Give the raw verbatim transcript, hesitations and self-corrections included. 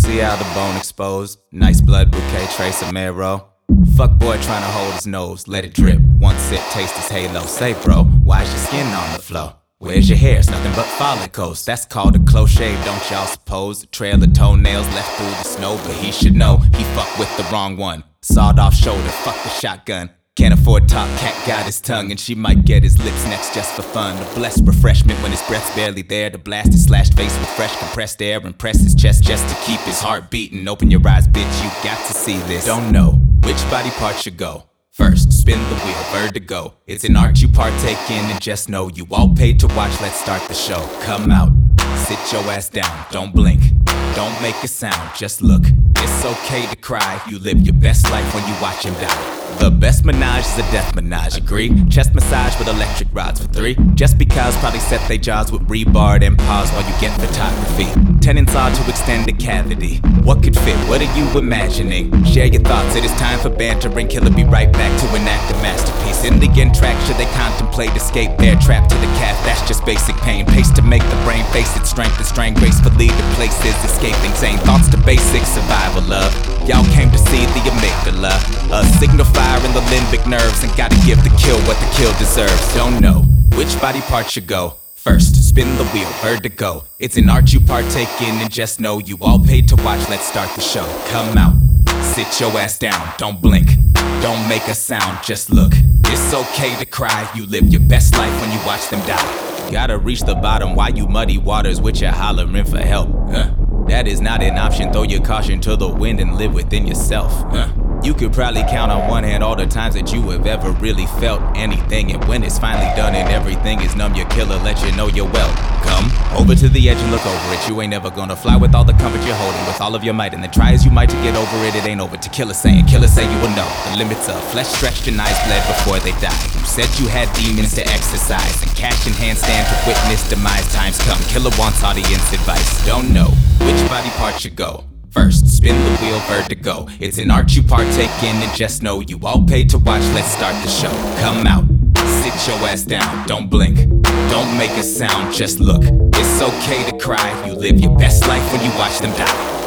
See how the bone exposed? Nice blood bouquet, trace of marrow. Fuck boy trying to hold his nose, let it drip. One sip, taste his halo. Say bro, why's your skin on the floor? Where's your hair? It's nothing but follicles. That's called a close shave, don't y'all suppose? A trail of toenails left through the snow. But he should know, he fucked with the wrong one. Sawed off shoulder, fuck the shotgun. Can't afford top, cat got his tongue. And she might get his lips next just for fun. A blessed refreshment when his breath's barely there. To blast his slashed face with fresh compressed air. And press his chest just to keep his heart beating. Open your eyes, bitch, you got to see this. Don't know which body part should go first. Spin the wheel, vertigo. It's an art you partake in, and just know you all paid to watch. Let's start the show. Come out, sit your ass down, don't blink, don't make a sound, just look. It's okay to cry, you live your best life when you watch him die. The best menage is a death menage, agree? Chest massage with electric rods for three. Just because probably set they jaws with rebar and pause while you get photography. Ten saw to extend the cavity. What could fit? What are you imagining? Share your thoughts, it is time for bantering. Killer be right back to enact a masterpiece. In the end track, should they contemplate escape? They're trapped to the calf, that's just basic pain. Pace to make the brain face its strength and strain gracefully to places. Escaping sane thoughts to basic survival of. Y'all came to see the amygdala, a signal fire in the limbic nerves, and gotta give the kill what the kill deserves. Don't know which body part should go first. Spin the wheel, vertigo. It's an art you partake in, and just know you all paid to watch. Let's start the show. Come out, sit your ass down, don't blink, don't make a sound, just look. It's okay to cry, you live your best life when you watch them die. Gotta reach the bottom while you muddy waters with your hollering for help. Huh. That is not an option, throw your caution to the wind and live within yourself. Huh. You could probably count on one hand all the times that you have ever really felt anything. And when it's finally done and everything is numb, your killer let you know you're well. Come over to the edge and look over it. You ain't never gonna fly with all the comfort you're holding, with all of your might. And then try as you might to get over it, it ain't over. To killer saying, killer say you will know the limits of flesh stretched and eyes bled before they die. You said you had demons to exercise, and cash in hand stand to witness demise. Times come, killer wants audience advice. Don't know which body part should go first. Spin the wheel, vertigo. It's an art you partake in, and just know you all paid to watch. Let's start the show. Come out, sit your ass down, don't blink, don't make a sound, just look. It's okay to cry, you live your best life when you watch them die.